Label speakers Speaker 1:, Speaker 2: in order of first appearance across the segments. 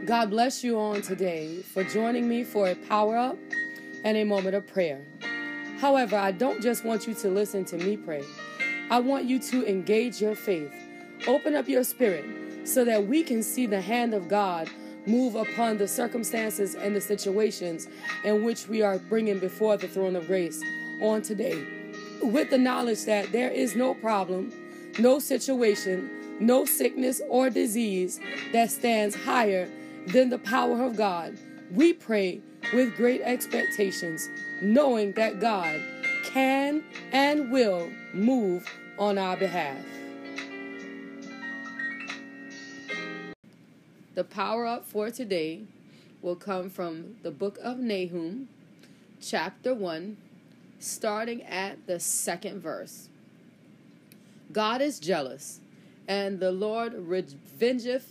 Speaker 1: God bless you on today for joining me for a power up and a moment of prayer. However, I don't just want you to listen to me pray. I want you to engage your faith. Open up your spirit so that we can see the hand of God move upon the circumstances and the situations in which we are bringing before the throne of grace on today. With the knowledge that there is no problem, no situation, no sickness or disease that stands higher than the power of God. We pray with great expectations, knowing that God can and will move on our behalf. The power up for today will come from the book of Nahum, chapter 1, starting at the 2nd verse. God is jealous, and the Lord revengeth,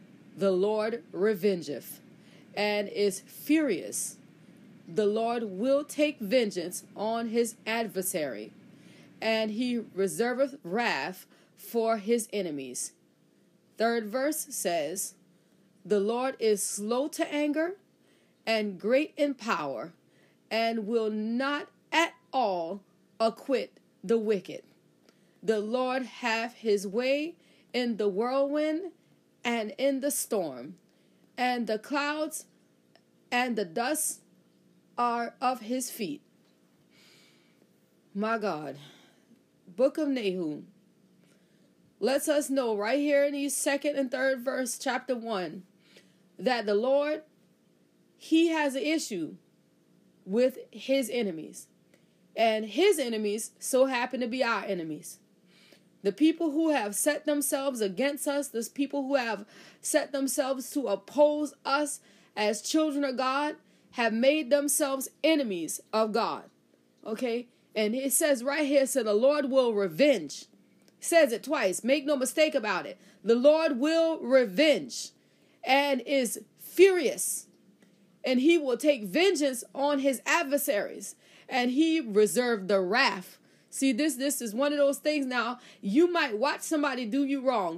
Speaker 1: and is furious. The Lord will take vengeance on his adversary, and he reserveth wrath for his enemies. 3rd verse says, the Lord is slow to anger and great in power, and will not at all acquit the wicked. The Lord hath his way in the whirlwind and in the storm, and the clouds and the dust are of his feet. My God. Book of Nahum lets us know right here in these 2nd and 3rd verse, chapter 1, that the Lord, he has an issue with his enemies. And his enemies so happen to be our enemies. The people who have set themselves against us, those people who have set themselves to oppose us as children of God, have made themselves enemies of God. Okay? And it says right here, so the Lord will revenge. It says it twice. Make no mistake about it. The Lord will revenge and is furious. And he will take vengeance on his adversaries. And he reserved the wrath. See, this is one of those things now. You might watch somebody do you wrong.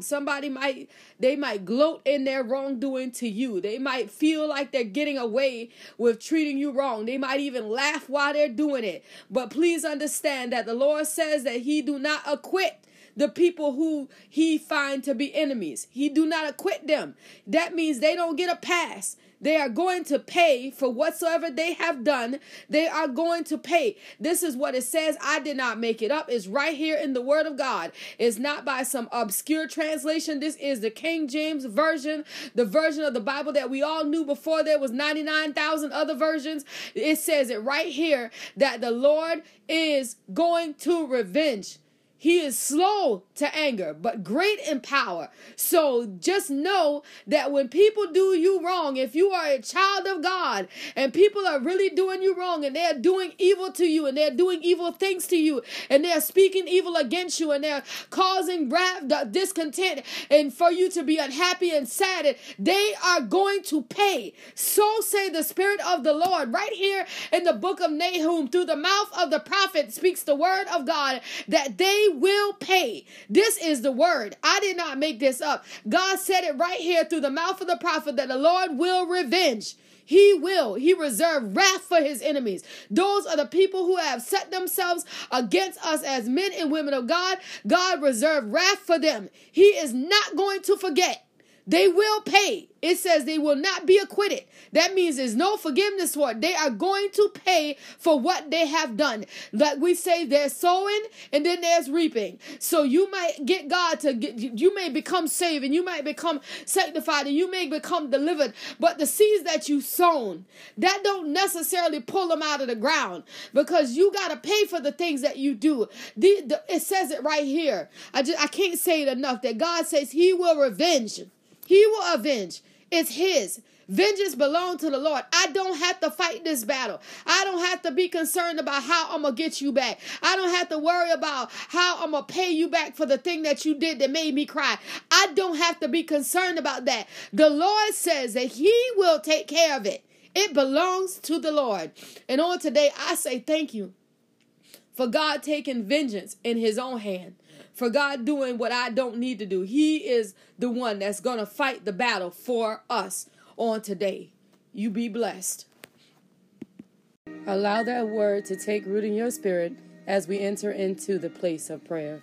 Speaker 1: They might gloat in their wrongdoing to you. They might feel like they're getting away with treating you wrong. They might even laugh while they're doing it. But please understand that the Lord says that he do not acquit the people who he find to be enemies. He do not acquit them. That means they don't get a pass. They are going to pay for whatsoever they have done. They are going to pay. This is what it says. I did not make it up. It's right here in the Word of God. It's not by some obscure translation. This is the King James Version, the version of the Bible that we all knew before there was 99,000 other versions. It says it right here that the Lord is going to revenge. He is slow to anger, but great in power. So just know that when people do you wrong, if you are a child of God and people are really doing you wrong and they're doing evil to you and they're doing evil things to you and they're speaking evil against you and they're causing wrath, discontent, and for you to be unhappy and sad, they are going to pay. So say the Spirit of the Lord. Right here in the book of Nahum, through the mouth of the prophet speaks the word of God that they will pay. This is the word. I did not make this up. God said it right here through the mouth of the prophet that the Lord will revenge. He will. He reserved wrath for his enemies. Those are the people who have set themselves against us as men and women of God. God reserved wrath for them. He is not going to forget. They will pay. It says they will not be acquitted. That means there's no forgiveness for it. They are going to pay for what they have done. Like we say, there's sowing and then there's reaping. So you might get God you may become saved and you might become sanctified and you may become delivered. But the seeds that you sown, that don't necessarily pull them out of the ground because you got to pay for the things that you do. It says it right here. I can't say it enough that God says he will revenge. He will avenge. It's his. Vengeance belongs to the Lord. I don't have to fight this battle. I don't have to be concerned about how I'm going to get you back. I don't have to worry about how I'm going to pay you back for the thing that you did that made me cry. I don't have to be concerned about that. The Lord says that he will take care of it. It belongs to the Lord. And on today, I say thank you for God taking vengeance in his own hand. For God doing what I don't need to do. He is the one that's going to fight the battle for us. on today. You be blessed. Allow that word to take root in your spirit as we enter into the place of prayer.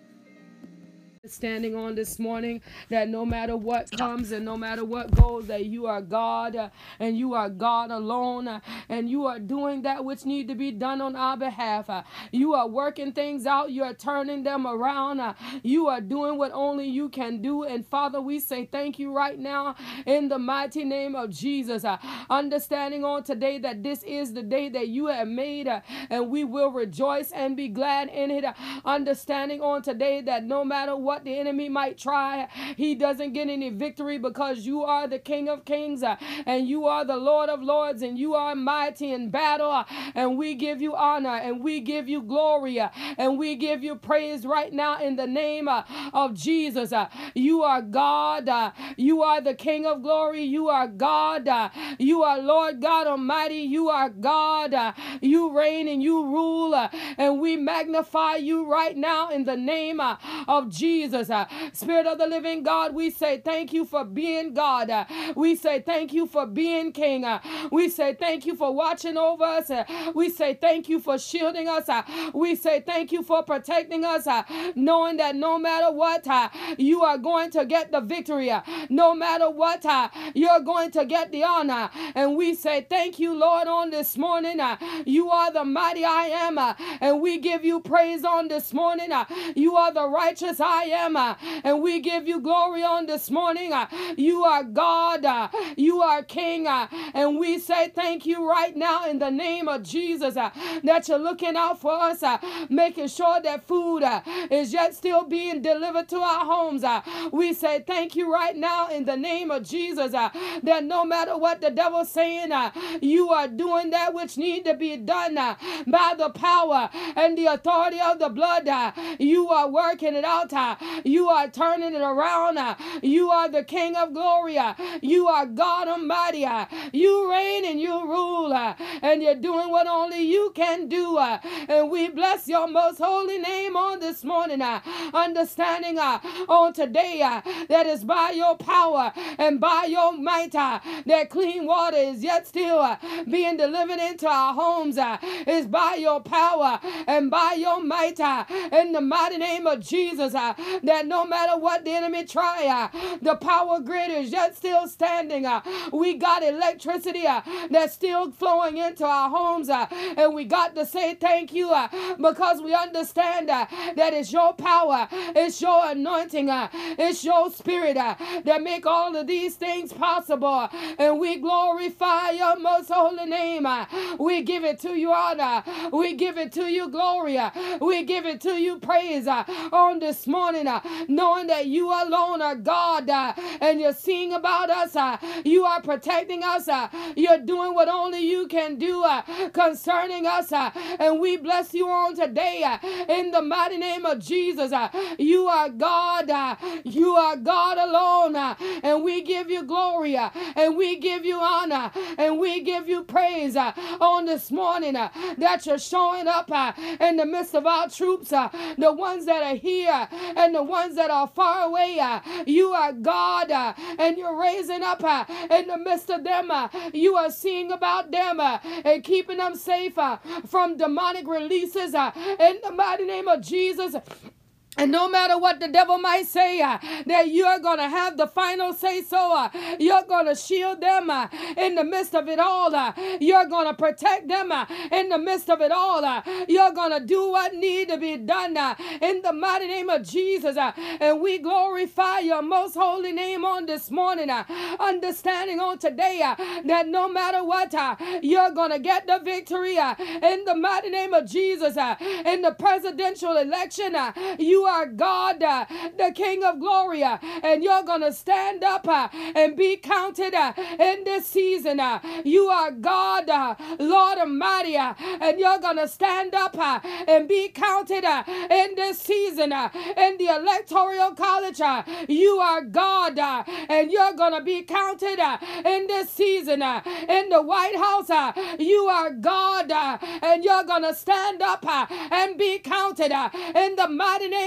Speaker 1: Standing on this morning that no matter what comes and no matter what goes, that you are God and you are God alone, and you are doing that which need to be done on our behalf. You are working things out. You are turning them around. You are doing what only you can do. And Father, we say thank you right now in the mighty name of Jesus. Understanding on today that this is the day that you have made, and we will rejoice and be glad in it. Understanding on today that no matter what the enemy might try, he doesn't get any victory, because you are the King of Kings and you are the Lord of Lords, and you are mighty in battle, and we give you honor and we give you glory and we give you praise right now in the name of Jesus. You are God. You are the King of glory. You are God. You are Lord God Almighty. You are God. You reign and you rule, and we magnify you right now in the name of Jesus. Spirit of the living God, we say thank you for being God. We say thank you for being King. We say thank you for watching over us. We say thank you for shielding us. We say thank you for protecting us, knowing that no matter what, you are going to get the victory. No matter what, you're going to get the honor. And we say thank you, Lord, on this morning. You are the mighty I am, and we give you praise on this morning. You are the righteous I am, and we give you glory on this morning. You are God, you are King, and we say thank you right now in the name of Jesus, that you're looking out for us, making sure that food is yet still being delivered to our homes. We say thank you right now in the name of Jesus, that no matter what the devil's saying, you are doing that which need to be done by the power and the authority of the blood. You are working it out. You are turning it around. You are the King of glory. You are God Almighty. You reign and you rule, and you're doing what only you can do. And we bless your most holy name on this morning, understanding on today that is by your power and by your might that clean water is yet still being delivered into our homes. Is by your power and by your might in the mighty name of Jesus, that no matter what the enemy try, the power grid is yet still standing. We got electricity that's still flowing into our homes, and we got to say thank you, because we understand that it's your power, it's your anointing, it's your spirit that make all of these things possible, and we glorify your most holy name. We give it to you honor, we give it to you glory, we give it to you praise on this morning, knowing that you alone are God, and you're seeing about us, you are protecting us, you're doing what only you can do concerning us, and we bless you on today in the mighty name of Jesus. You are God, you are God alone, and we give you glory, and we give you honor, and we give you praise on this morning, that you're showing up in the midst of our troops, the ones that are here and the ones that are far away. You are God, and you're raising up in the midst of them. You are seeing about them and keeping them safe from demonic releases in the mighty name of Jesus. And no matter what the devil might say, that you're going to have the final say so. You're going to shield them in the midst of it all. You're going to protect them in the midst of it all. You're going to do what need to be done in the mighty name of Jesus. And we glorify your most holy name on this morning. Understanding on today that no matter what, you're going to get the victory in the mighty name of Jesus. In the presidential election, you are God, the King of glory, and you're going to stand up and be counted in this season. You are God, Lord Almighty, and you're going to stand up and be counted in this season. In the Electoral College, you are God, and you're going to be counted in this season. In the White House, you are God, and you're going to stand up and be counted in the mighty name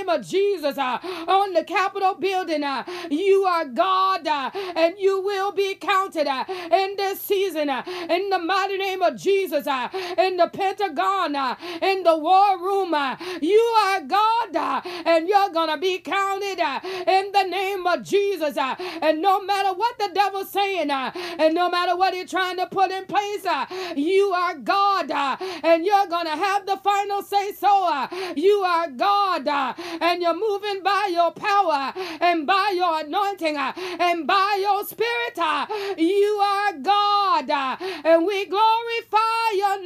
Speaker 1: name of Jesus, on the Capitol building. You are God, and you will be counted in this season. In the mighty name of Jesus, in the Pentagon, in the war room, you are God, and you're going to be counted in the name of Jesus. And no matter what the devil's saying, and no matter what he's trying to put in place, you are God, and you're going to have the final say so. You are God, and you're moving by your power and by your anointing and by your spirit. You are God, and we glorify your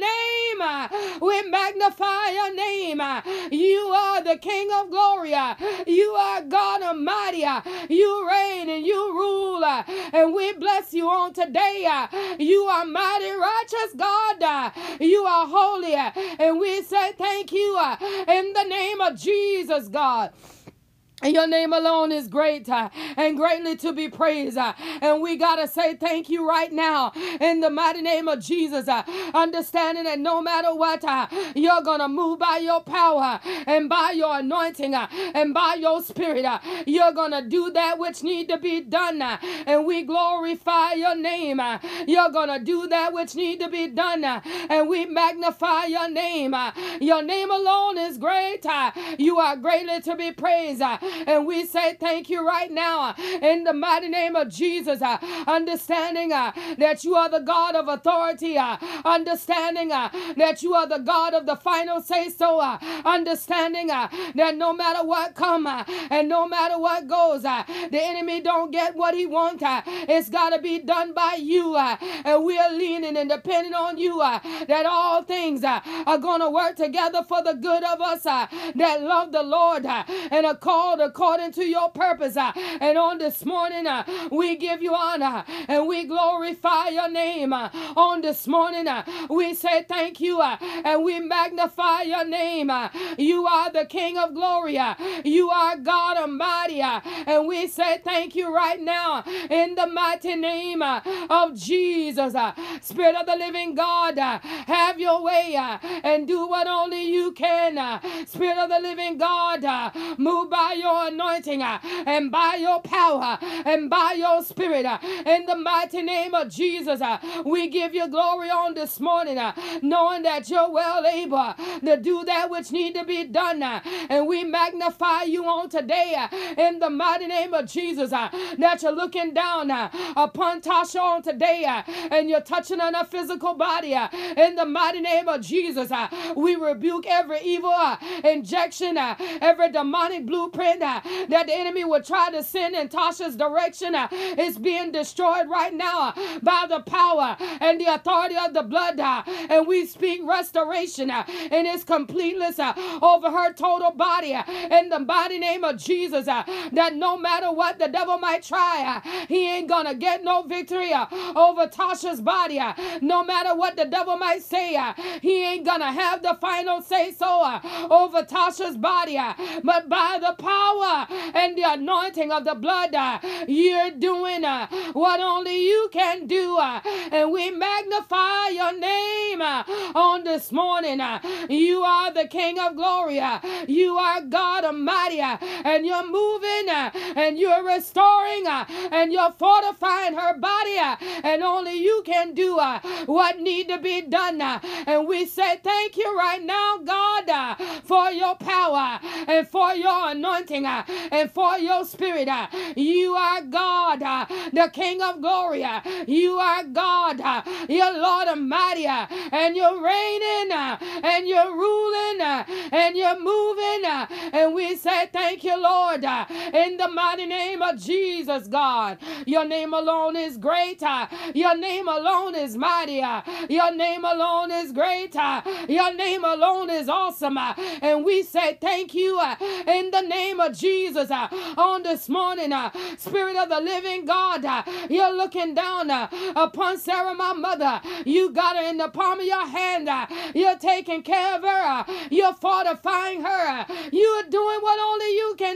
Speaker 1: name. We magnify your name. You are the King of glory. You are God Almighty. You reign and you rule, and we bless you on today. You are mighty, righteous God. You are holy, and we say thank you in the name of Jesus, God. And your name alone is great and greatly to be praised. And we got to say thank you right now in the mighty name of Jesus. Understanding that no matter what, you're going to move by your power and by your anointing and by your spirit. You're going to do that which need to be done. And we glorify your name. You're going to do that which need to be done. And we magnify your name. Your name alone is great. You are greatly to be praised. And we say thank you right now in the mighty name of Jesus, understanding that you are the God of authority, understanding that you are the God of the final say so, understanding that no matter what comes and no matter what goes, the enemy don't get what he wants. It's got to be done by you, and we are leaning and depending on you that all things are going to work together for the good of us that love the Lord and are called according to your purpose. And on this morning, we give you honor and we glorify your name. On this morning, we say thank you and we magnify your name. You are the King of glory. You are God Almighty. And we say thank you right now in the mighty name of Jesus. Spirit of the living God, have your way and do what only you can. Spirit of the living God, move by your anointing and by your power and by your spirit. In the mighty name of Jesus, we give you glory on this morning, knowing that you're well able to do that which need to be done. And we magnify you on today in the mighty name of Jesus, that you're looking down upon Tasha on today and you're touching on her physical body. In the mighty name of Jesus, we rebuke every evil injection, every demonic blueprint that the enemy would try to send in Tasha's direction. Is being destroyed right now by the power and the authority of the blood. And we speak restoration in its completeness over her total body in the mighty name of Jesus, that no matter what the devil might try, he ain't gonna get no victory over Tasha's body. No matter what the devil might say, he ain't gonna have the final say so over Tasha's body. But by the power and the anointing of the blood, you're doing what only you can do. And we magnify your name on this morning. You are the King of glory. You are God Almighty, and you're moving and you're restoring and you're fortifying her body, and only you can do what need to be done. And we say thank you right now, God, for your power and for your anointing and for your spirit. You are God, the King of glory. You are God, you're Lord Almighty, and you're reigning and you're ruling and you're moving. And we say thank you, Lord, in the mighty name of Jesus, God. Your name alone is great. Your name alone is mighty. Your name alone is great. Your name alone is awesome. And we say thank you in the name of Jesus on this morning. Spirit of the living God, you're looking down upon Sarah, my mother. You got her in the palm of your hand. You're taking care of her. You're fortifying her. You're doing what only you can do.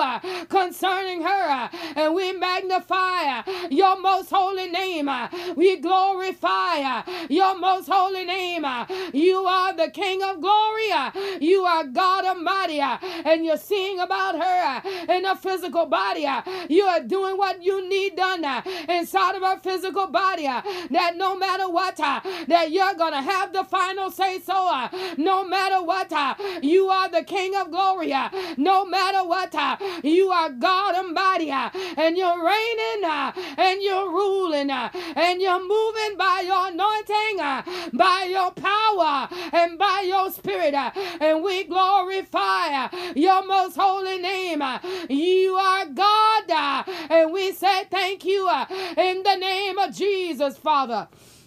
Speaker 1: concerning her. And we magnify your most holy name. We glorify your most holy name. You are the King of glory. You are God Almighty. And you're seeing about her in a physical body. You are doing what you need done inside of her physical body. That no matter what, that you're going to have the final say so. No matter what, you are the King of glory. No matter what, you are God Almighty. And you're reigning and you're ruling and you're moving by your anointing, by your power and by your spirit. And we glorify your most holy name. You are God. And we say thank you in the name of Jesus, Father.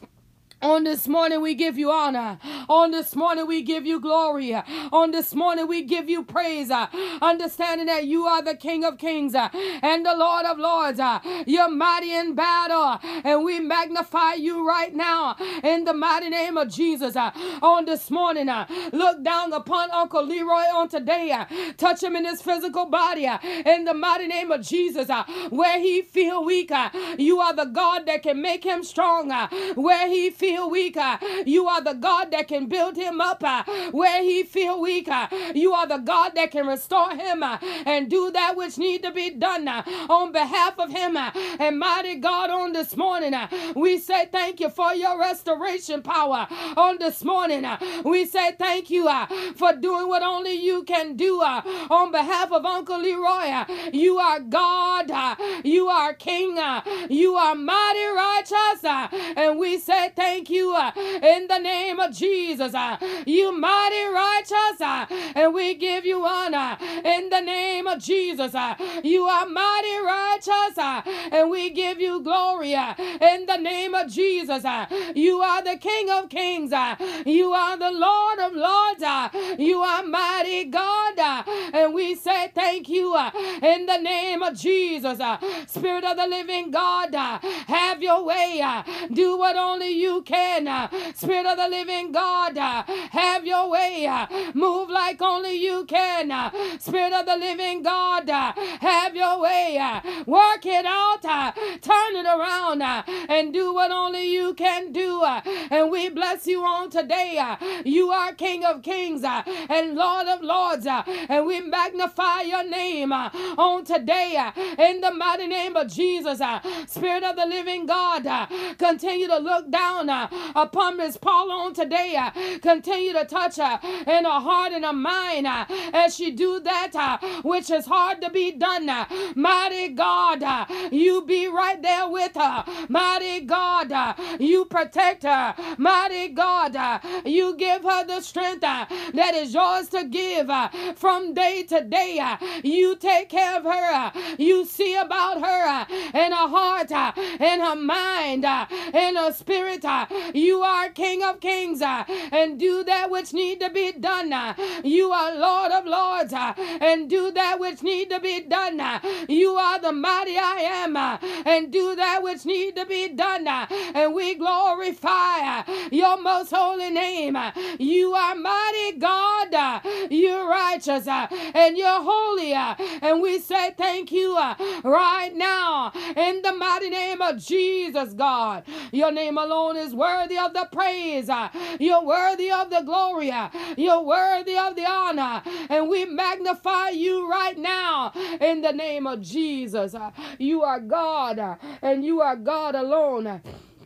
Speaker 1: On this morning, we give you honor. On this morning, we give you glory. On this morning, we give you praise. Understanding that you are the King of kings and the Lord of lords. You're mighty in battle. And we magnify you right now in the mighty name of Jesus. On this morning, look down upon Uncle Leroy on today. Touch him in his physical body. In the mighty name of Jesus. Where he feel weak, you are the God that can make him strong. Where he feel weak, you are the God that can build him up. Where he feel weak, you are the God that can restore him and do that which need to be done on behalf of him. And mighty God, on this morning, we say thank you for your restoration power. On this morning, we say thank you for doing what only you can do on behalf of Uncle Leroy. You are God, you are King, you are mighty righteous, and we say thank you in the name of Jesus. You mighty righteous, and we give you honor in the name of Jesus. You are mighty righteous, and we give you glory in the name of Jesus. You are the King of kings. You are the Lord of lords. You are mighty God, and we say thank you in the name of Jesus. Spirit of the living God, have your way. Do what only you can. Spirit of the living God, have your way. Move like only you can. Spirit of the living God, have your way. Work it out. Turn it around and do what only you can do. And we bless you on today. You are King of kings and Lord of lords. And we magnify your name on today in the mighty name of Jesus. Spirit of the living God, continue to look down upon Miss Paula on today. Continue to touch her in her heart and her mind as she do that which is hard to be done. Mighty God, you be right there with her. Mighty God, you protect her. Mighty God, you give her the strength that is yours to give from day to day. You take care of her. You see about her and her heart and her mind and her spirit. You are King of kings and do that which need to be done. You are Lord of lords and do that which need to be done. You are the mighty I am and do that which need to be done. And we glorify your most holy name. You are mighty God. You're righteous and you're holy. And we say thank you right now in the mighty name of Jesus, God. Your name alone is worthy of the praise. You're worthy of the glory. You're worthy of the honor. And we magnify you right now in the name of Jesus. You are God and you are God alone.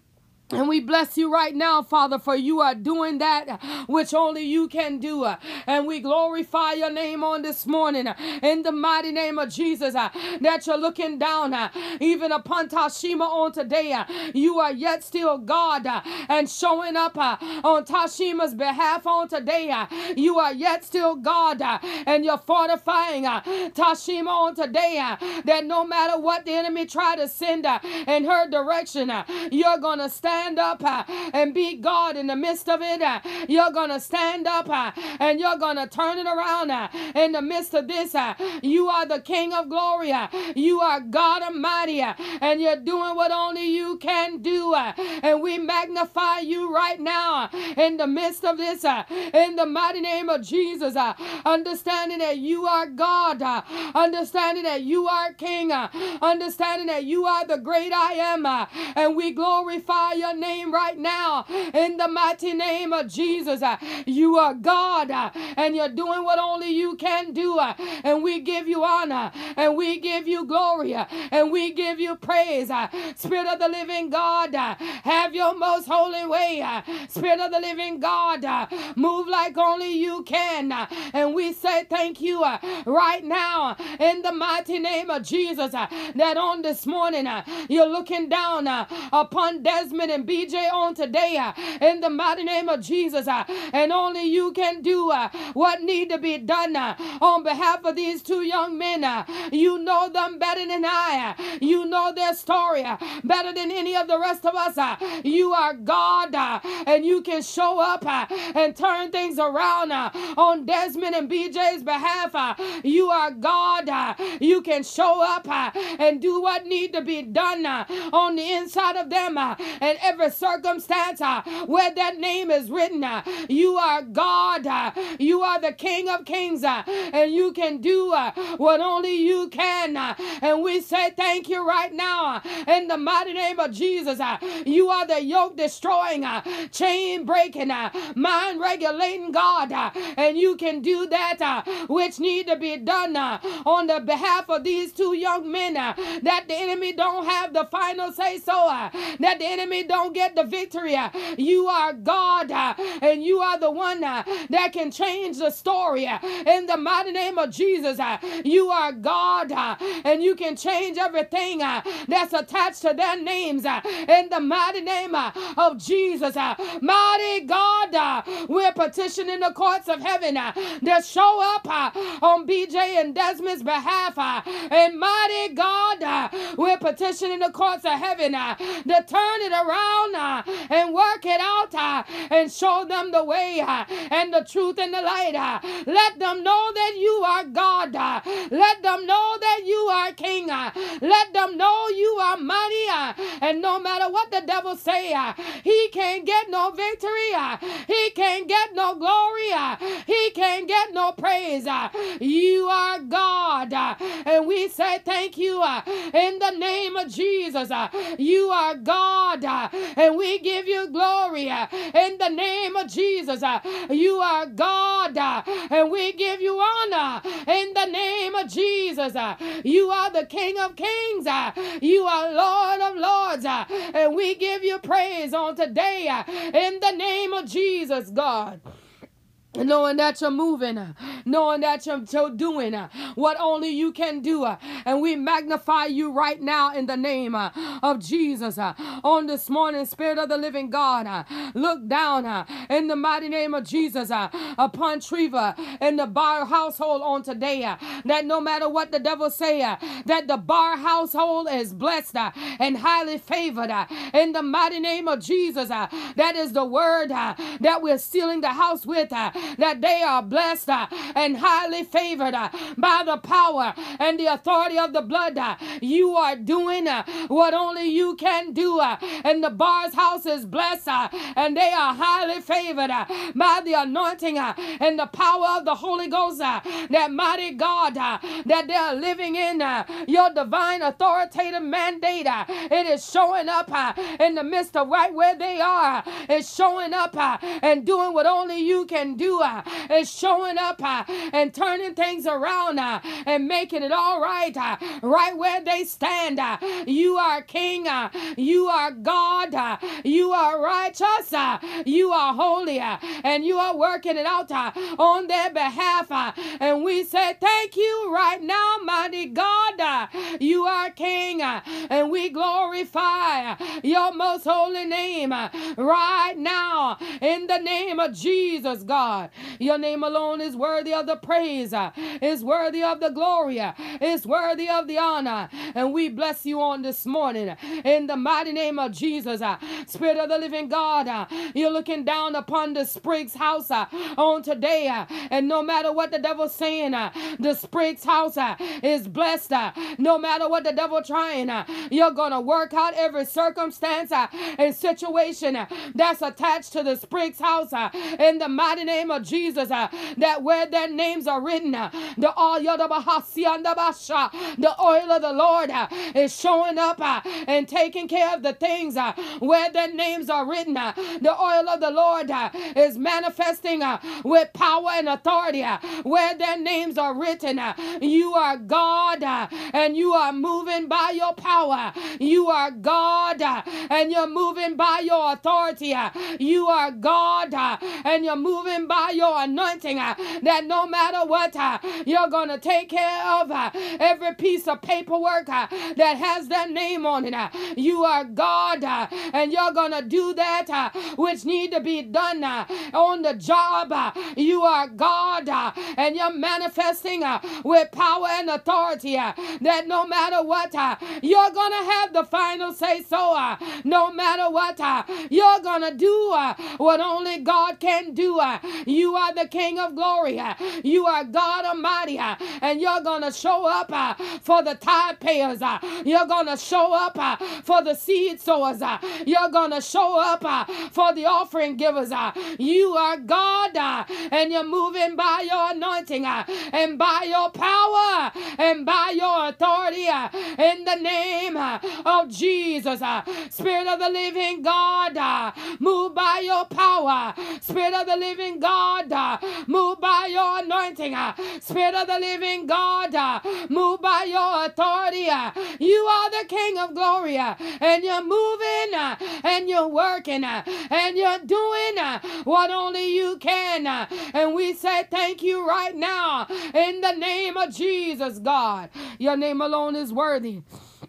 Speaker 1: And we bless you right now, Father, for you are doing that which only you can do. And we glorify your name on this morning in the mighty name of Jesus, that you're looking down even upon Tashima on today. You are yet still God and showing up on Tashima's behalf on today. You are yet still God and you're fortifying Tashima on today, that no matter what the enemy try to send in her direction, you're going to stand stand up and be God in the midst of it. You're going to stand up and you're going to turn it around in the midst of this. You are the King of glory. You are God Almighty, and you're doing what only you can do. And we magnify you right now in the midst of this, in the mighty name of Jesus. Understanding that you are God, understanding that you are King, understanding that you are the great I am, and we glorify your name right now in the mighty name of Jesus. You are God, and you're doing what only you can do, and we give you honor, and we give you glory, and we give you praise. Spirit of the living God, have your most holy way. Spirit of the living God, move like only you can, and we say thank you right now in the mighty name of Jesus, that on this morning you're looking down upon Desmond and BJ on today in the mighty name of Jesus, and only you can do what need to be done on behalf of these two young men. You know them better than I. You know their story better than any of the rest of us. You are God, and you can show up and turn things around on Desmond and BJ's behalf. You are God. You can show up and do what need to be done on the inside of them and every circumstance where that name is written. You are God. You are the King of Kings, and you can do what only you can. And we say thank you right now in the mighty name of Jesus. You are the yoke destroying, chain breaking, mind regulating God, and you can do that which need to be done on the behalf of these two young men, that the enemy don't have the final say so, that the enemy don't get the victory. You are God, and you are the one that can change the story in the mighty name of Jesus. You are God, and you can change everything that's attached to their names in the mighty name of Jesus. Mighty God, we're petitioning the courts of heaven to show up on BJ and Desmond's behalf, and mighty God, we're petitioning the courts of heaven to turn it around and work it out and show them the way and the truth and the light. Let them know that you are God. Let them know that you are King. Let them know you are mighty, and no matter what the devil say, he can't get no victory. He can't get no glory. He can't get no praise. You are God, and we say thank you in the name of Jesus. You are God, and we give you glory in the name of Jesus. You are God, and we give you honor in the name of Jesus. You are the King of Kings. You are Lord of Lords, and we give you praise on today in the name of Jesus, God. Knowing that you're moving, knowing that you're doing what only you can do. And we magnify you right now in the name of Jesus. On this morning, Spirit of the living God, look down in the mighty name of Jesus upon Treva and the Barr household on today. That no matter what the devil say, that the Barr household is blessed and highly favored in the mighty name of Jesus. That is the word that we're sealing the house with. That they are blessed and highly favored by the power and the authority of the blood. You are doing what only you can do, and the Barr's house is blessed and they are highly favored by the anointing and the power of the Holy Ghost. That mighty God, that they are living in your divine authoritative mandate. It is showing up in the midst of right where they are. It's showing up and doing what only you can do. Is showing up and turning things around and making it all right, right where they stand. You are King, you are God, you are righteous, you are holy, and you are working it out on their behalf. And we say thank you right now, mighty God, God. You are King, and we glorify your most holy name right now in the name of Jesus, God. Your name alone is worthy of the praise, is worthy of the glory, is worthy of the honor, and we bless you on this morning in the mighty name of Jesus. Spirit of the living God, you're looking down upon the Spriggs house on today, and no matter what the devil's saying, the Spriggs house is blessed. No matter what the devil trying, you're gonna work out every circumstance and situation that's attached to the Spriggs house in the mighty name of Jesus. That where their names are written, the oil of the Lord is showing up and taking care of the things where their names are written. The oil of the Lord is manifesting with power and authority where their names are written. You are God, and you are moving by your power. You are God, and you're moving by your authority. You are God, and you're moving by your anointing, that no matter what, you're going to take care of every piece of paperwork that has that name on it. You are God, and you're going to do that which need to be done on the job. You are God, and you're manifesting with power and authority, that no matter what, you're going to have the final say so. No matter what, you're going to do what only God can do. You are the King of glory. You are God Almighty, and you're going to show up for the tithe payers. You're going to show up for the seed sowers. You're going to show up for the offering givers. You are God, and you're moving by your anointing and by your power and by your authority in the name of Jesus. Spirit of the living God, move by your power. Spirit of the living God, move by your anointing. Spirit of the living God, move by your authority. You are the King of glory, and you're moving and you're working and you're doing what only you can. And we say thank you right now in the name of Jesus, God. Your name alone is worthy.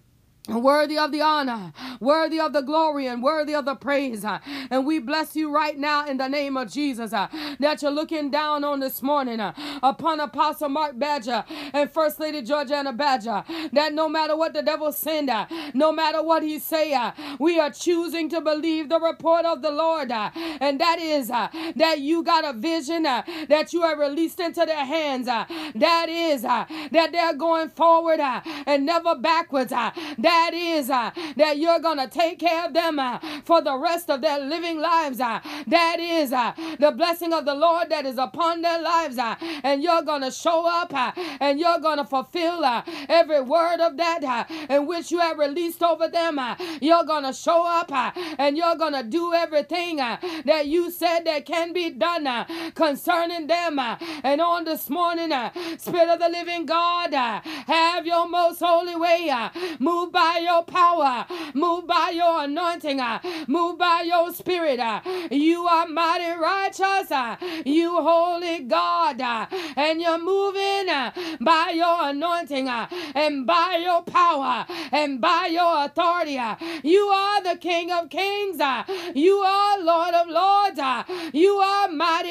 Speaker 1: Worthy of the honor, worthy of the glory, and worthy of the praise. And we bless you right now in the name of Jesus, that you're looking down on this morning upon Apostle Mark Badger and First Lady Georgiana Badger, that no matter what the devil send, no matter what he say, we are choosing to believe the report of the Lord. And that is that you got a vision that you have released into their hands. That is that they're going forward and never backwards. That is that you're going to take care of them for the rest of their living lives. That is the blessing of the Lord that is upon their lives. And you're going to show up and you're going to fulfill every word of that in which you have released over them. You're going to show up and you're going to do everything that you said that can be done concerning them. And on this morning, Spirit of the living God, have your most holy way. Move by your power, move by your anointing, move by your spirit. You are mighty righteous, you holy God, and you're moving by your anointing and by your power and by your authority. You are the King of kings, you are Lord of lords, you are mighty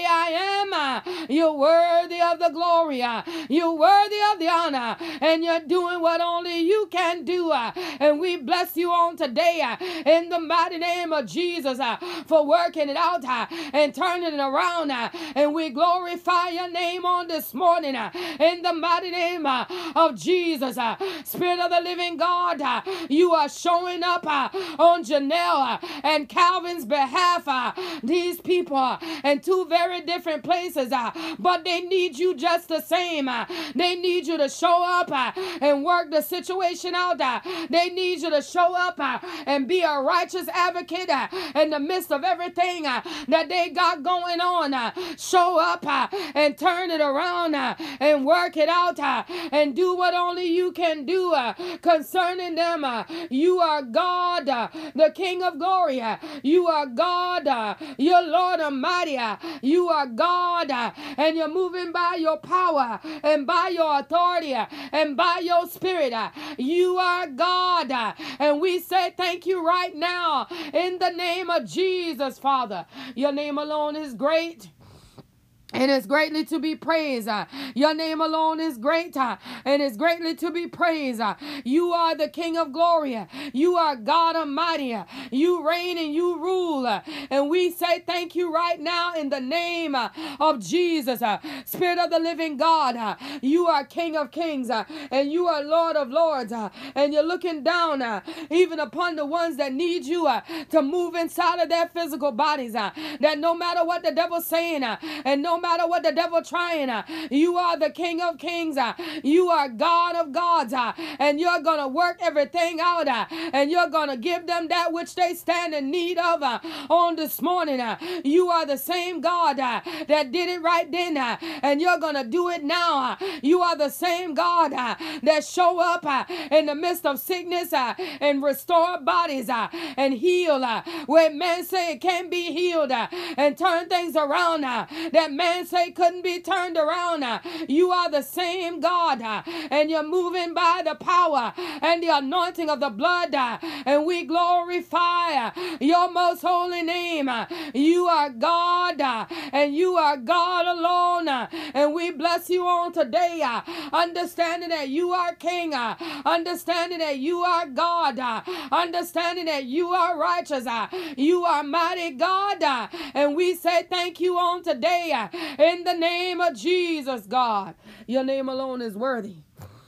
Speaker 1: I am. You're worthy of the glory, you're worthy of the honor, and you're doing what only you can do. And we bless you on today in the mighty name of Jesus for working it out and turning it around. And we glorify your name on this morning in the mighty name of Jesus. Spirit of the living God, you are showing up on Janelle and Calvin's behalf. These people in two very different places, but they need you just the same. They need you to show up and work the situation out They need you to show up and be a righteous advocate in the midst of everything that they got going on. Show up and turn it around and work it out and do what only you can do concerning them. You are God, the King of glory. You are God, your Lord Almighty. You are God, and you're moving by your power and by your authority and by your spirit. You are God, and we say thank you right now in the name of Jesus, Father. Your name alone is great. And it's greatly to be praised. Your name alone is great, and it's greatly to be praised. You are the King of glory. You are God Almighty. You reign and you rule. And we say thank you right now in the name of Jesus. Spirit of the living God, you are King of kings, and you are Lord of lords. And you're looking down even upon the ones that need you to move inside of their physical bodies. That no matter what the devil's saying, and no matter what the devil trying, you are the King of kings. You are God of gods, and you're going to work everything out, and you're going to give them that which they stand in need of on this morning. You are the same God that did it right then, and you're going to do it now. You are the same God that show up in the midst of sickness and restore bodies and heal where men say it can't be healed, and turn things around that man say couldn't be turned around. You are the same God, and you're moving by the power and the anointing of the blood, and we glorify your most holy name. You are God, and you are God alone, and we bless you on today, understanding that you are King, understanding that you are God, understanding that you are righteous, you are mighty God, and we say thank you on today in the name of Jesus, God. Your name alone is worthy.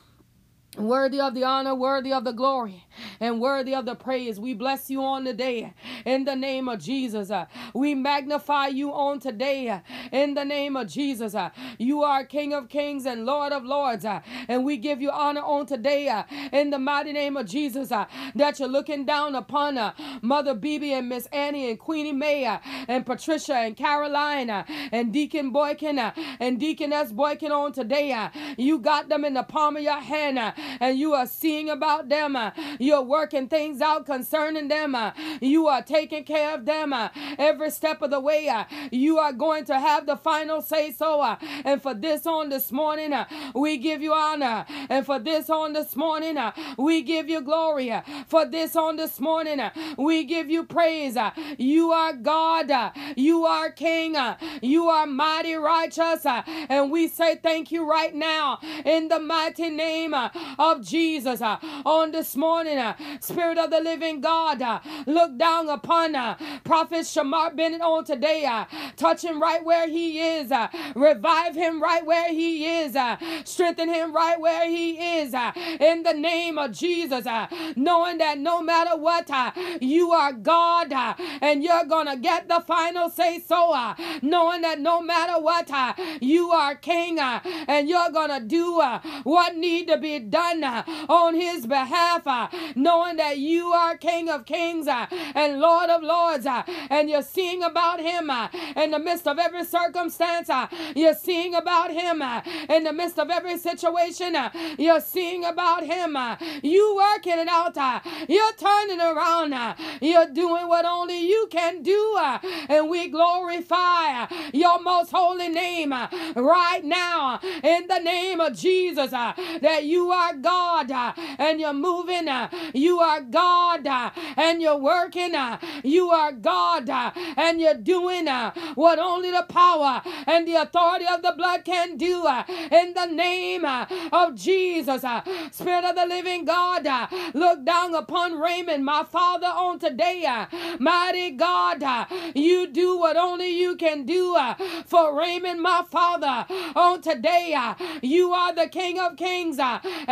Speaker 1: Worthy of the honor, worthy of the glory, and worthy of the praise. We bless you on today in the name of Jesus. We magnify you on today in the name of Jesus. You are King of kings and Lord of lords, and we give you honor on today in the mighty name of Jesus, that you're looking down upon Mother Beebe and Miss Annie and Queenie May and Patricia and Caroline and Deacon Boykin and Deaconess Boykin on today. You got them in the palm of your hand, and you are seeing about them. You're working things out concerning them. You are taking care of them every step of the way. You are going to have the final say so. And for this on this morning, we give you honor. And for this on this morning, we give you glory. For this on this morning, we give you praise. You are God. You are King. You are mighty righteous. And we say thank you right now in the mighty name of Jesus. On this morning, Spirit of the living God, look down upon Prophet Shamar Bennett on today. Touch him right where he is. Revive him right where he is. Strengthen him right where he is. In the name of Jesus, knowing that no matter what, you are God, and you're gonna get the final say so. Knowing that no matter what, you are King, and you're gonna do what need to be done on his behalf, knowing that you are King of kings and Lord of lords, and you're seeing about him in the midst of every circumstance. You're seeing about him in the midst of every situation. You're seeing about him. You working it out. You're turning around. You're doing what only you can do, and we glorify your most holy name right now in the name of Jesus, that you are God, and you're moving. You are God, and you're working. You are God, and you're doing what only the power and the authority of the blood can do in the name of Jesus. Spirit of the living God, look down upon Raymond, my father, on today. Mighty God, you do what only you can do for Raymond, my father, on today. You are the King of kings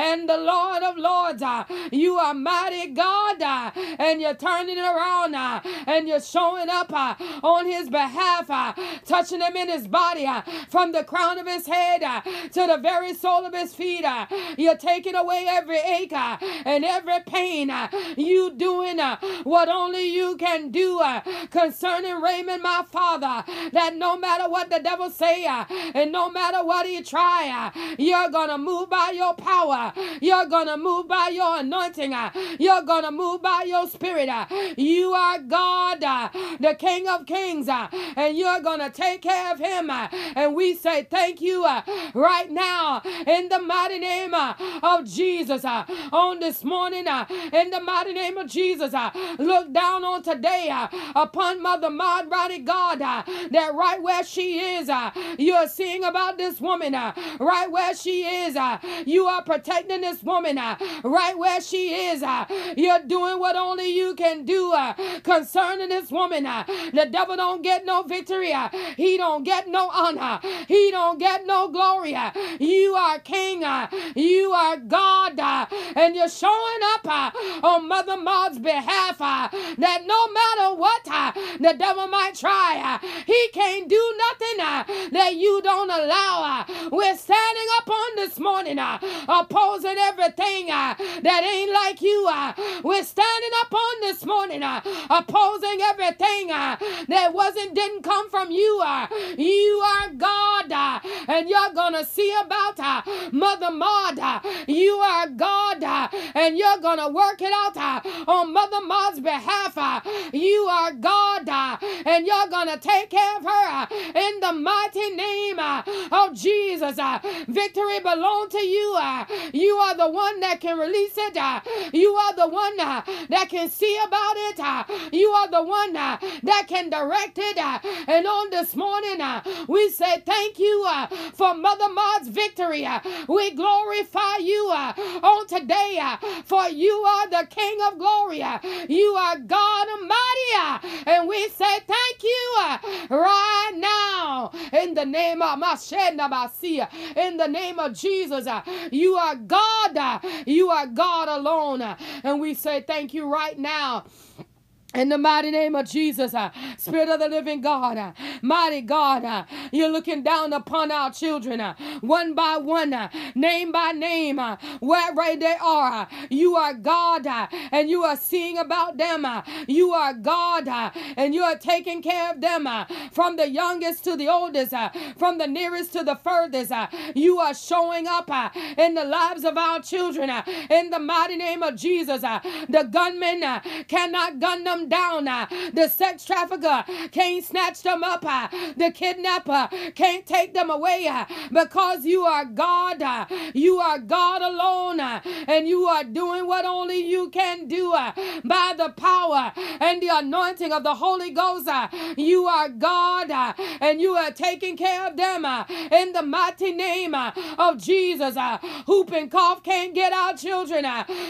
Speaker 1: and the Lord of Lords. You are mighty God, and you're turning it around, and you're showing up on his behalf, touching him in his body, from the crown of his head to the very sole of his feet. You're taking away every ache and every pain. You doing what only you can do concerning Raymond, my Father, that no matter what the devil say and no matter what he try, you're gonna move by your power. You're gonna move by your anointing. You're gonna move by your spirit. You are God, the King of Kings, and you're gonna take care of him. And we say thank you right now in the mighty name of Jesus. On this morning, in the mighty name of Jesus, look down on today upon Mother Maud, mighty God, that right where she is, you're seeing about this woman, right where she is, you are protecting this woman, right where she is, you're doing what only you can do concerning this woman. The devil don't get no victory, he don't get no honor, he don't get no glory. You are King, you are God, and you're showing up on Mother Maud's behalf, that no matter what the devil might try, he can't do nothing that you don't allow. We're standing up on this morning, opposing everything that ain't like you. We're standing up on this morning, opposing everything that didn't come from you. You are God, and you're gonna see about Mother Maud. You are God, and you're gonna work it out on Mother Maud's behalf. You are God, and you're gonna take care of her in the mighty name of Jesus. Victory belongs to you. You are the one that can release it. You are the one that can see about it. You are the one that can direct it. And on this morning, we say thank you for Mother Maud's victory. We glorify you on today, for you are the King of glory. You are God Almighty, and we say thank you right now in the name of in the name of Jesus. You are God. You are God alone, and we say thank you right now. In the mighty name of Jesus, Spirit of the living God, mighty God, you're looking down upon our children, one by one, name by name, wherever they are. You are God, and you are seeing about them. You are God, and you are taking care of them, from the youngest to the oldest, from the nearest to the furthest. You are showing up in the lives of our children, in the mighty name of Jesus. The gunmen cannot gun them down. The sex trafficker can't snatch them up. The kidnapper can't take them away, because you are God. You are God alone, and you are doing what only you can do by the power and the anointing of the Holy Ghost. You are God, and you are taking care of them in the mighty name of Jesus. Whooping cough can't get our children.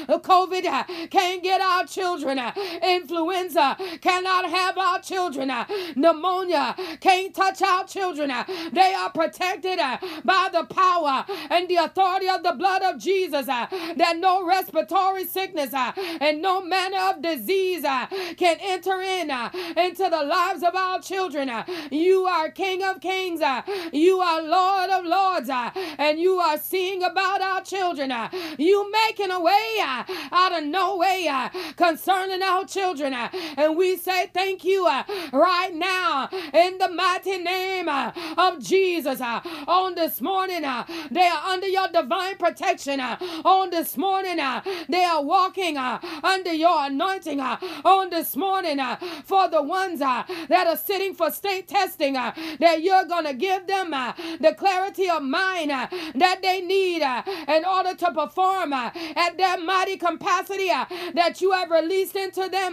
Speaker 1: COVID can't get our children. Influenza cannot have our children. Pneumonia can't touch our children. They are protected by the power and the authority of the blood of Jesus, that no respiratory sickness and no manner of disease can enter into the lives of our children. You are King of Kings. You are Lord of Lords, and you are seeing about our children. You making a way out of no way concerning our children. And we say thank you right now in the mighty name of Jesus. On this morning, they are under your divine protection. On this morning, they are walking under your anointing. On this morning, for the ones that are sitting for state testing, that you're going to give them the clarity of mind that they need in order to perform at their mighty capacity that you have released into them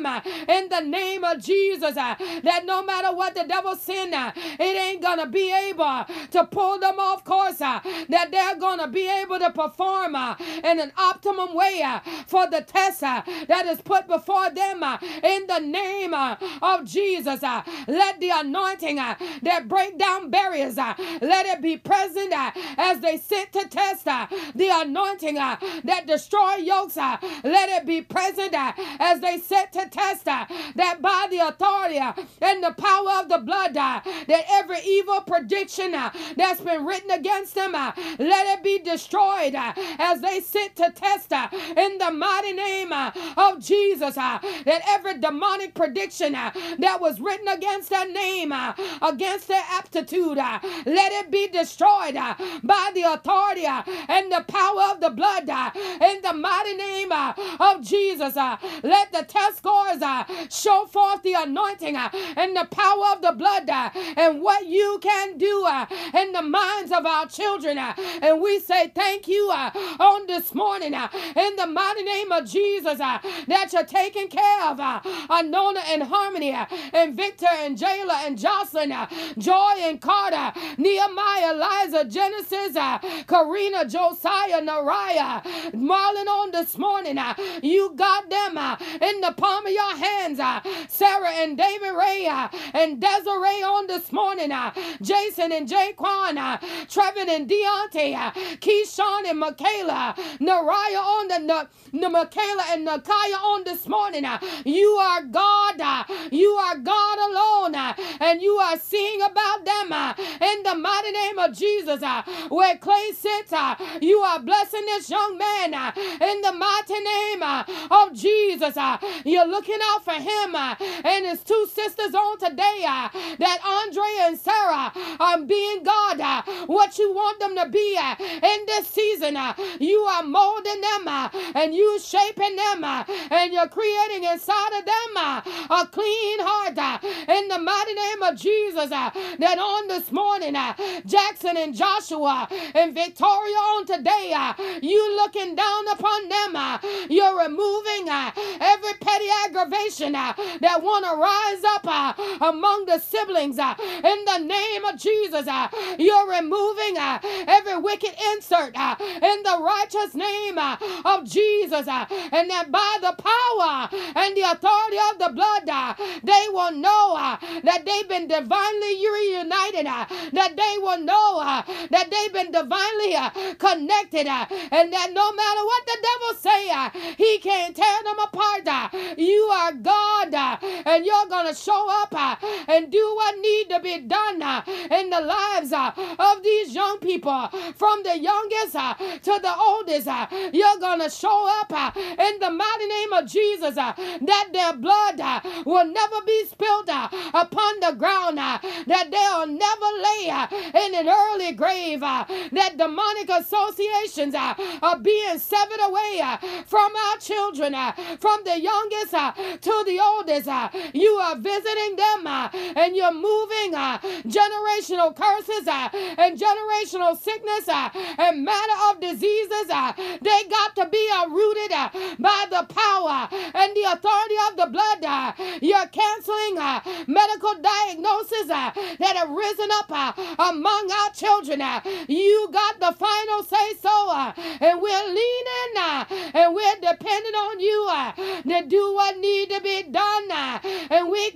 Speaker 1: in the name of Jesus, that no matter what the devil send, it ain't going to be able to pull them off course, that they're going to be able to perform in an optimum way for the test that is put before them in the name of Jesus. Let the anointing that break down barriers, let it be present as they sit to test. The anointing that destroy yokes, let it be present as they sit to test. That by the authority and the power of the blood, that every evil prediction that's been written against them, let it be destroyed as they sit to test in the mighty name of Jesus. That every demonic prediction that was written against their name, against their aptitude, let it be destroyed by the authority and the power of the blood in the mighty name of Jesus. Let the test scores show forth the anointing and the power of the blood and what you can do in the minds of our children. And we say thank you on this morning in the mighty name of Jesus, that you're taking care of Anona and Harmony and Victor and Jayla and Jocelyn, Joy and Carter, Nehemiah, Eliza, Genesis, Karina, Josiah, Nariah, Marlon on this morning. You got them in the palm of your hands. Sarah and David Ray and Desiree on this morning. Jason and Jaquan, Trevin and Deontay, Keyshawn and Michaela, Nariah on the Michaela and Nakaya on this morning. You are God. You are God alone. And you are seeing about them in the mighty name of Jesus. Where Clay sits, you are blessing this young man in the mighty name of Jesus. You're looking out for him and his two sisters on today, that Andre and Sarah are being God, what you want them to be in this season. You are molding them and you shaping them and you're creating inside of them a clean heart in the mighty name of Jesus. That on this morning, Jackson and Joshua and Victoria on today, you looking down upon them. You're removing every petty aggravation that want to rise up among the siblings in the name of Jesus. You're removing every wicked insert in the righteous name of Jesus, and that by the power and the authority of the blood, they will know that they've been divinely reunited, that they will know that they've been divinely connected, and that no matter what the devil say, he can't tear them apart. You are God, and you're going to show up and do what need to be done in the lives of these young people, from the youngest to the oldest. You're going to show up in the mighty name of Jesus, that their blood will never be spilled upon the ground, that they'll never lay in an early grave, that demonic associations are being severed away from our children, from the youngest to the oldest. You are visiting them and you're moving generational curses and generational sickness and matter of diseases. They got to be uprooted by the power and the authority of the blood. You're canceling medical diagnoses that have risen up among our children. You got the final say so, and we're leaning and we're depending on you to do what need to be done, and we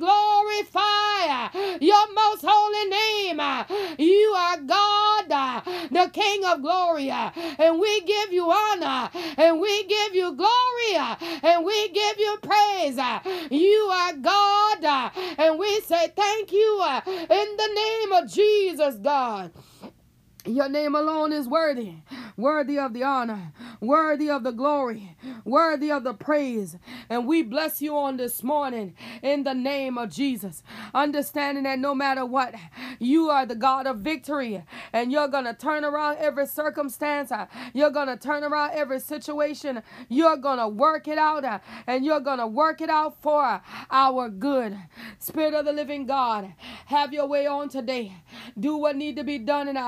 Speaker 1: glorify your most holy name. You are God, the King of glory, and we give you honor, and we give you glory, and we give you praise. You are God, and we say thank you in the name of Jesus, God. Your name alone is worthy, worthy of the honor, worthy of the glory, worthy of the praise. And we bless you on this morning in the name of Jesus, understanding that no matter what, you are the God of victory, and you're going to turn around every circumstance. You're going to turn around every situation. You're going to work it out, and you're going to work it out for our good. Spirit of the living God, have your way on today. Do what need to be done in our lives.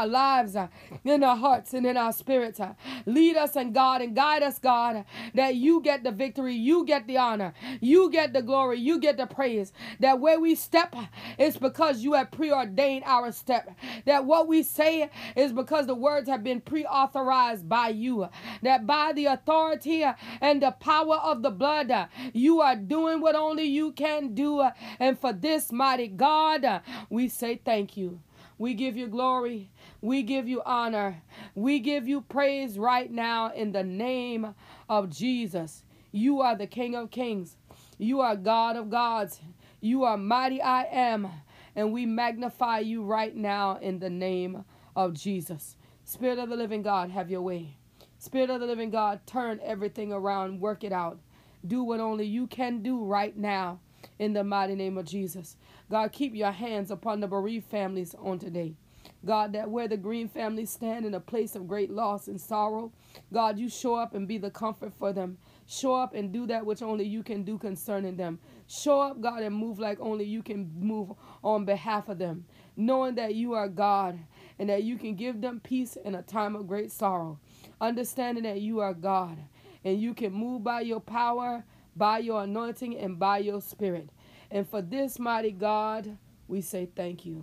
Speaker 1: lives, in our hearts and in our spirits. Lead us and God and guide us, God, that you get the victory, you get the honor, you get the glory, you get the praise. That where we step is because you have preordained our step. That what we say is because the words have been pre-authorized by you. That by the authority and the power of the blood, you are doing what only you can do. And for this, mighty God, we say thank you. We give you glory. We give you honor. We give you praise right now in the name of Jesus. You are the King of Kings. You are God of gods. You are mighty I am. And we magnify you right now in the name of Jesus. Spirit of the living God, have your way. Spirit of the living God, turn everything around. Work it out. Do what only you can do right now in the mighty name of Jesus. God, keep your hands upon the bereaved families on today. God, that where the Green family stand in a place of great loss and sorrow, God, you show up and be the comfort for them. Show up and do that which only you can do concerning them. Show up, God, and move like only you can move on behalf of them, knowing that you are God and that you can give them peace in a time of great sorrow, understanding that you are God and you can move by your power, by your anointing, and by your spirit. And for this, mighty God, we say thank you.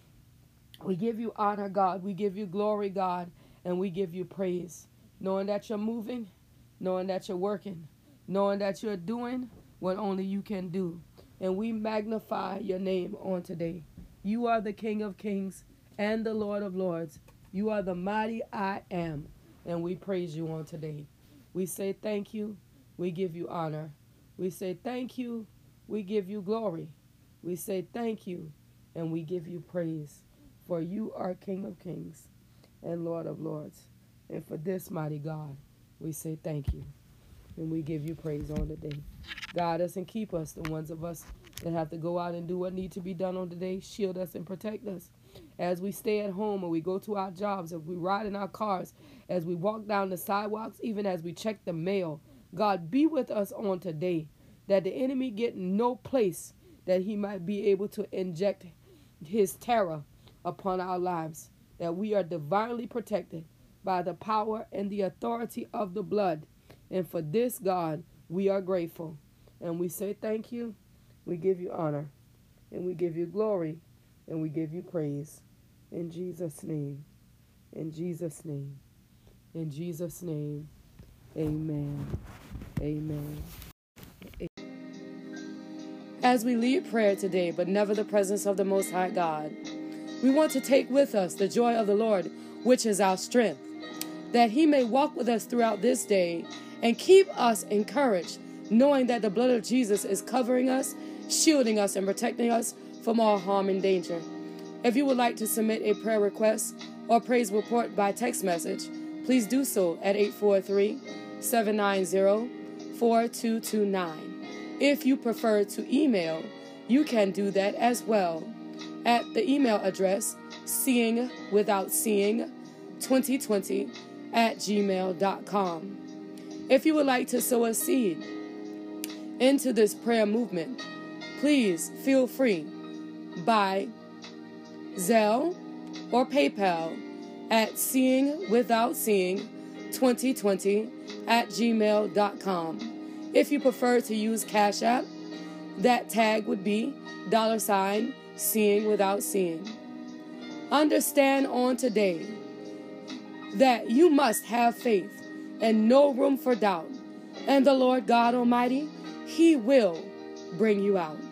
Speaker 1: We give you honor, God. We give you glory, God. And we give you praise, knowing that you're moving, knowing that you're working, knowing that you're doing what only you can do. And we magnify your name on today. You are the King of Kings and the Lord of Lords. You are the mighty I am. And we praise you on today. We say thank you. We give you honor. We say thank you. We give you glory. We say thank you. And we give you praise. For you are King of Kings and Lord of Lords. And for this, mighty God, we say thank you. And we give you praise on the day. Guide us and keep us, the ones of us that have to go out and do what needs to be done on the day. Shield us and protect us. As we stay at home or we go to our jobs, as we ride in our cars, as we walk down the sidewalks, even as we check the mail. God, be with us on today, that the enemy get no place that he might be able to inject his terror upon our lives, that we are divinely protected by the power and the authority of the blood. And for this, God, we are grateful. And we say thank you, we give you honor, and we give you glory, and we give you praise. In Jesus' name, in Jesus' name, in Jesus' name, amen, amen. As we lead prayer today, but never the presence of the Most High God, we want to take with us the joy of the Lord, which is our strength, that he may walk with us throughout this day and keep us encouraged, knowing that the blood of Jesus is covering us, shielding us, and protecting us from all harm and danger. If you would like to submit a prayer request or praise report by text message, please do so at 843-790-4229. If you prefer to email, you can do that as well at the email address seeingwithoutseeing2020@gmail.com. If you would like to sow a seed into this prayer movement, please feel free by Zelle or PayPal at seeingwithoutseeing2020@gmail.com. If you prefer to use Cash App, that tag would be $seeingwithoutseeing. Understand on today that you must have faith and no room for doubt. And the Lord God Almighty, he will bring you out.